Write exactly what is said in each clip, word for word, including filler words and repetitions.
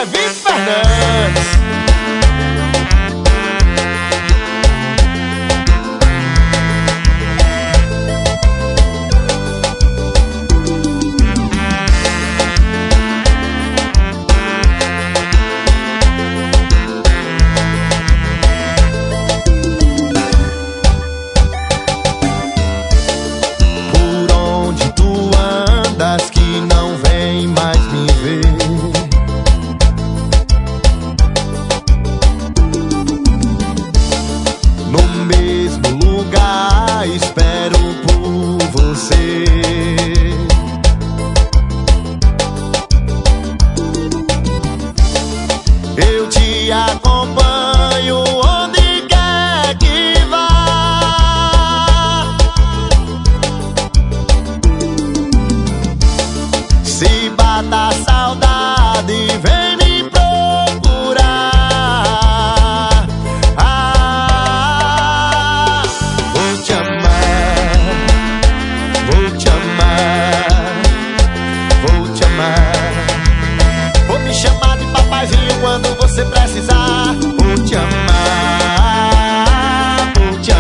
é Vitor Fernandes. Que não vem mais me ver. No mesmo lugar espero por você. Eu te acompanho onde quer que vá. Se bata a saudade, vem me procurar. Ah, vou te amar, vou te amar, vou te amar. Vou me chamar de papaizinho quando você precisar. Vou te amar, vou te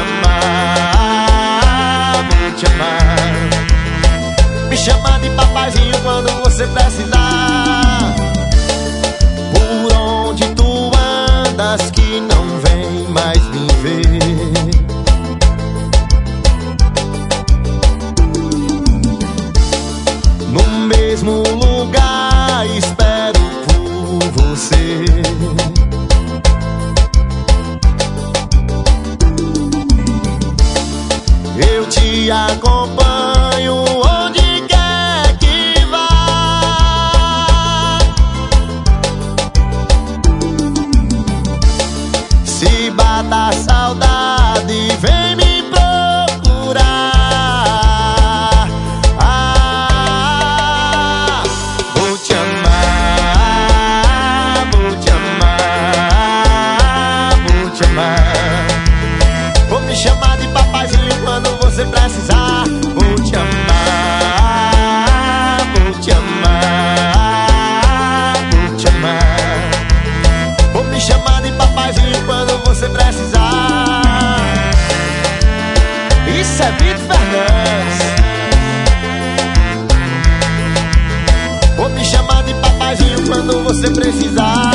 amar, vou te amar. Me chamar de papaizinho quando você precisar. Por onde tu andas que não vem mais me ver. No mesmo lugar espero por você. Eu te acompanho onde bata a saudade, vem me procurar. Ah, vou te amar, vou te amar, vou te amar. Vou me chamar de papaizinho quando você precisar. Vou te amar, vou te amar, vou te amar. Vou me chamar de papaizinho quando você precisar. Isso é Vitor Fernandes. Vou me chamar de papaizinho quando você precisar.